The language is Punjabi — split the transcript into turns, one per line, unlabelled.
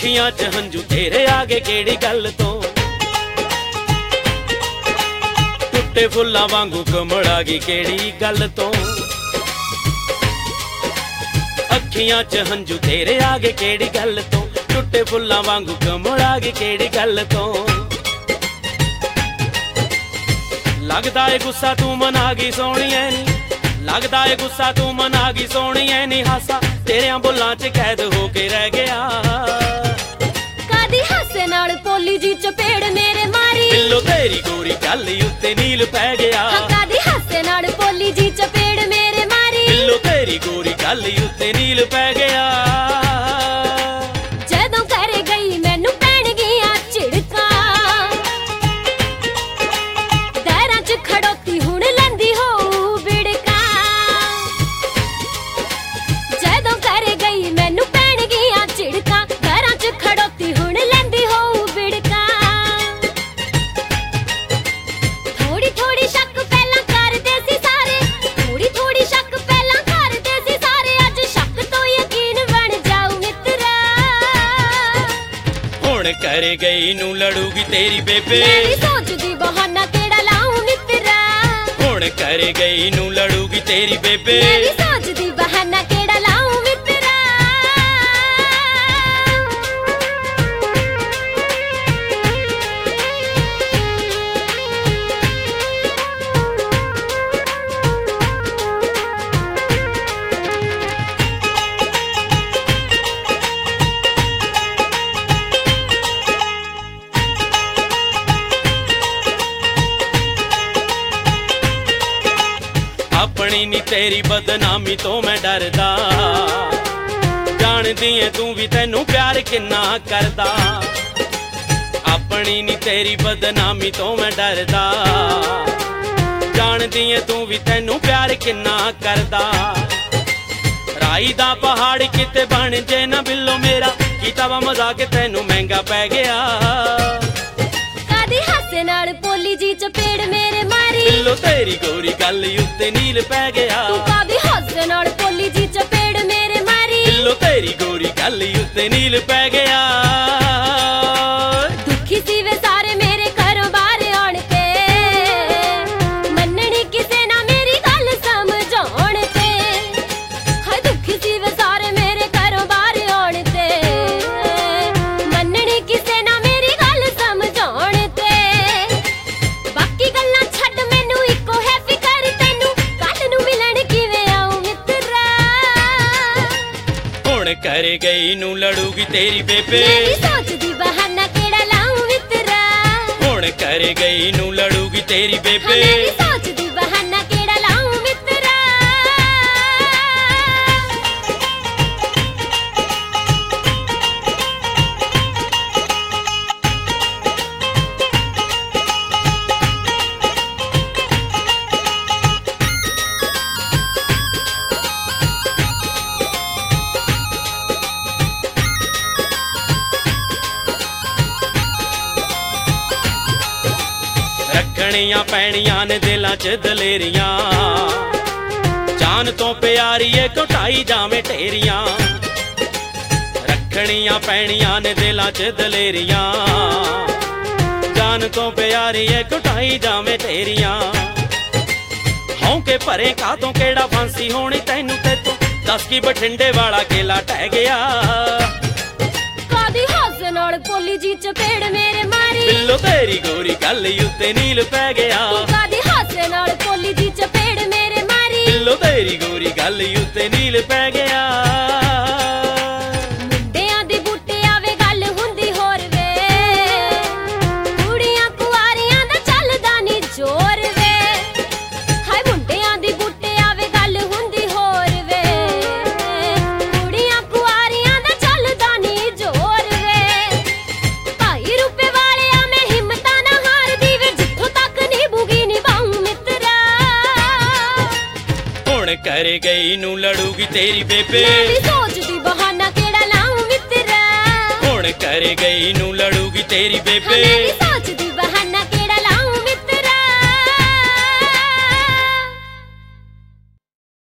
ਅੱਖੀਆਂ 'ਚ ਹੰਝੂ ਤੇਰੇ ਆਗੇ ਕਿਹੜੀ ਗੱਲ ਤੋਂ। ਟੁੱਟੇ ਫੁੱਲਾਂ ਵਾਂਗੂ ਕਮੜਾ ਗਈ ਕਿਹੜੀ ਗੱਲ ਤੋਂ। ਅੱਖੀਆਂ 'ਚ ਹੰਝੂ ਤੇਰੇ ਆਗੇ ਕਿਹੜੀ ਗੱਲ ਤੋਂ। ਟੁੱਟੇ ਫੁੱਲਾਂ ਵਾਂਗੂ ਕਮੜਾ ਗਈ ਕਿਹੜੀ ਗੱਲ ਤੋਂ। ਲੱਗਦਾ ਏ ਗੁੱਸਾ ਤੂੰ ਮਨਾ ਗਈ ਸੋਹਣੀਏ ਨੀ। ਲੱਗਦਾ ਏ ਗੁੱਸਾ ਤੂੰ ਮਨਾ ਗਈ ਸੋਹਣੀਏ ਨੀ। ਹਾਸਾ ਤੇਰਿਆਂ ਬੁੱਲਾਂ 'ਚ ਕੈਦ ਹੋ ਕੇ ਰਹਿ ਗਿਆ।
ਕਾਦੀ ਹਾਸੇ ਨਾਲ ਪੋਲੀ ਜੀ ਚਪੇੜ ਮੇਰੇ ਮਾਰੀ।
ਬਿੱਲੋ ਤੇਰੀ ਗੋਰੀ ਗੱਲ ਉੱਤੇ ਨੀਲ ਪੈ ਗਿਆ।
ਕਾਦੀ ਹਾਸੇ ਨਾਲ ਪੋਲੀ ਜੀ ਚਪੇੜ ਮੇਰੇ ਮਾਰੀ।
ਬਿੱਲੋ ਤੇਰੀ ਗੋਰੀ ਗੱਲ ਉੱਤੇ ਨੀਲ ਪੈ ਗਿਆ।
ਜਦੋਂ ਘਰੇ ਗਈ ਮੈਨੂੰ ਪੈਣਗੀਆਂ ਝਿੜਕਾਂ। ਦਰਾਂ 'ਚ ਖੜੋਤੀ ਹੁਣ ਲੈਂਦੀ ਹੋਊ ਬਿੜਕਾਂ। ਜਦੋਂ ਘਰੇ ਗਈ ਮੈਨੂੰ ਪੈਣਗੀਆਂ ਝਿੜਕਾਂ। ਦਰਾਂ 'ਚ ਖੜੋਤੀ ਹੁਣ ਲੈਂਦੀ ਹੋਊ ਬਿੜਕਾਂ। ਥੋੜੀ ਥੋੜੀ ਸ਼ੱਕ ਪਹਿਲਾਂ ਕਰਦੇ ਸੀ ਸਾਰੇ। ਥੋੜੀ ਥੋੜੀ ਸ਼ੱਕ ਪਹਿਲਾਂ ਕਰਦੇ ਸੀ ਸਾਰੇ। ਅੱਜ ਸ਼ੱਕ ਤੋਂ ਯਕੀਨ ਬਣ ਜਾਊ ਮਿੱਤਰਾ।
ਹੁਣ ਘਰੇ ਗਈ ਨੂੰ ਲੜੂਗੀ ਤੇਰੀ ਬੇਬੇ।
ਮੇਰੀ ਸੋਚਦੀ ਬਹਾਨਾ ਕਿਹੜਾ ਲਾਊ ਮਿੱਤਰਾ।
ਹੁਣ ਘਰੇ ਗਈ ਨੂੰ ਲੜੂਗੀ ਤੇਰੀ ਬੇਬੇ।
ਮੇਰੀ ਸੋਚਦੀ ਬਹਾਨਾ ਕਿਹੜਾ ਲਾਊ ਮਿੱਤਰਾ।
ਆਪਣੀ ਨੀ ਤੇਰੀ ਬਦਨਾਮੀ ਤੋਂ ਮੈਂ ਡਰਦਾ। ਜਾਣਦੀ ਏ ਤੂੰ ਵੀ ਤੈਨੂੰ ਪਿਆਰ ਕਿੰਨਾ ਕਰਦਾ। ਆਪਣੀ ਨੀ ਤੇਰੀ ਬਦਨਾਮੀ ਤੋਂ ਮੈਂ ਡਰਦਾ। ਜਾਣਦੀ ਏ ਤੂੰ ਵੀ ਤੈਨੂੰ ਪਿਆਰ ਕਿੰਨਾ ਕਰਦਾ। ਰਾਈ ਦਾ ਪਹਾੜ ਕਿਤੇ ਬਣ ਜੇ ਨਾ ਬਿੱਲੋ ਮੇਰਾ। ਕੀਤਾ ਵਾ ਮਜ਼ਾਕ ਤੈਨੂੰ ਮਹਿੰਗਾ ਪੈ ਗਿਆ।
ਕਾਦੀ ਹਾਸੇ ਨਾਲ ਪੋਲੀ ਜੀ ਚਪੇੜ ਮੇਰੇ ਮਾਰੀ।
ਬਿੱਲੋ ਤੇਰੀ ਗੋਰੀ ਗੱਲ ਉੱਤੇ ਨੀਲ ਪੈ ਗਿਆ।
ਤੂੰ ਕਾਦੀ ਹਾਸੇ ਨਾਲ ਪੋਲੀ ਜੀ ਚਪੇੜ ਮੇਰੇ ਮਾਰੀ।
ਬਿੱਲੋ ਤੇਰੀ ਗੋਰੀ ਗੱਲ ਉੱਤੇ ਨੀਲ ਪੈ ਗਿਆ।
ਦੁਖੀ ਸੀ ਵੇ ਸਾਰੇ ਮੇਰੇ ਘਰੋਂ ਬਾਹਰ ਆਉਣ ਕੇ। ਮੰਨਣੀ ਕਿਸੇ ਨਾ ਮੇਰੀ ਗੱਲ ਸਮਝਾਉਣ ਤੇ। ਹਾਏ ਦੁਖੀ ਸੀ ਵੇ ਸਾਰੇ ਮੇਰੇ ਘਰੋਂ ਬਾਹਰ ਆਉਣ ਤੇ। ਮੰਨਣੀ ਕਿਸੇ ਨਾ ਮੇਰੀ ਗੱਲ ਸਮਝਾਉਣ ਤੇ। ਬਾਕੀ ਗੱਲਾਂ ਛੱਡ ਮੈਨੂੰ ਇੱਕੋ ਹੈ ਫਿਕਰ ਤੈਨੂੰ। ਕੱਲ ਨੂੰ ਮਿਲਣ ਕਿਵੇਂ ਆਊ ਮਿੱਤਰਾ।
ਹੁਣ ਘਰੇ ਗਈ ਨੂੰ ਲੜੂਗੀ ਤੇਰੀ ਬੇਬੇ।
ਮੇਰੀ ਸੋਚਦੀ ਬਹਾਨਾ ਕਿਹੜਾ ਲਾਊ ਮਿੱਤਰਾ।
ਹੁਣ ਘਰੇ ਗਈ ਨੂੰ ਲੜੂਗੀ ਤੇਰੀ
ਮੇਰੀ
ਬੇਬੇ।
ਸੋਚਦੀ ਬਹਾਨਾ ਕਿਹੜਾ ਲਾਊ ਮਿੱਤਰਾ।
ਰੱਖਣੀਆਂ ਪੈਣੀਆਂ ਨੇ ਦਿਲਾਂ 'ਚ ਦਲੇਰੀਆਂ। ਜਾਨ ਤੋਂ ਪਿਆਰੀ ਏ ਘਟਾਈ ਜਾਵੇਂ ਢੇਰੀਆਂ। ਰੱਖਣੀਆਂ ਪੈਣੀਆਂ ਨੇ ਦਿਲਾਂ 'ਚ ਦਲੇਰੀਆਂ। ਜਾਨ ਤੋਂ ਪਿਆਰੀ ਏ ਘਟਾਈ ਜਾਵੇਂ ਢੇਰੀਆਂ। ਹੌਂਕੇ ਭਰੇ ਕਾਤੋਂ ਕਿਹੜਾ ਫਾਂਸੀ ਹੋਣੀ ਤੈਨੂੰ ਤੇਤੋਂ। ਦੱਸ ਕੀ ਬਠਿੰਡੇ ਵਾਲਾ ਕੇਲਾ ਟਹਿ ਗਿਆ।
ਕਾਦੀ ਹਾਸੇ ਨਾਲ ਪੋਲੀ ਜੀ ਚਪੇੜ ਮੇਰੇ ਮਾਰੀ।
ਬਿੱਲੋ ਤੇਰੀ ਗੋਰੀ ਗੱਲ ਉੱਤੇ ਨੀਲ ਪੈ ਗਿਆ।
ਤੂੰ ਕਾਦੀ ਹਾਸੇ ਨਾਲ ਪੋਲੀ ਜੀ ਚਪੇੜ ਮੇਰੇ ਮਾਰੀ।
ਬਿੱਲੋ ਤੇਰੀ ਗੋਰੀ ਗੱਲ ਉੱਤੇ ਨੀਲ ਪੈ ਗਿਆ।
ਮੁੰਡਿਆਂ ਦੀ ਬੂਟਿਆਂ ਵੇ ਗੱਲ ਹੁੰਦੀ ਹੋਰ ਵੇ। ਕੁੜੀਆਂ ਕੁਆਰੀਆਂ ਦਾ ਚੱਲਦਾ ਨੀ ਜ਼ੋਰ ਵੇ। ਹਾਏ ਮੁੰਡਿਆਂ ਦੀ ਬੂਟਿਆਂ ਵੇ ਗੱਲ ਹੁੰਦੀ ਹੋਰ ਵੇ। ਕੁੜੀਆਂ ਕੁਆਰੀਆਂ ਦਾ ਚੱਲਦਾ ਨੀ ਜ਼ੋਰ ਵੇ। ਭਾਈ ਰੁਪਏ ਵਾਲਿਆਂ ਮੈਂ ਹਿੰਮਤਾਂ ਨਾ ਹਾਰਦੀ ਵੇ। ਜਿੱਥੋਂ ਤੱਕ ਨਿਭੂਗੀ ਨਿਭਾਊ ਮਿੱਤਰਾ।
ਹੁਣ ਘਰੇ ਗਈ ਨੂੰ ਲੜੂਗੀ ਤੇਰੀ ਬੇਬੇ।
ਮੇਰੀ ਸੋਚਦੀ ਬਹਾਨਾ ਕਿਹੜਾ ਲਾਊ ਮਿੱਤਰਾ।
ਹੁਣ ਘਰੇ ਗਈ ਨੂੰ ਲੜੂਗੀ ਤੇਰੀ ਬੇਬੇ।
ਮੇਰੀ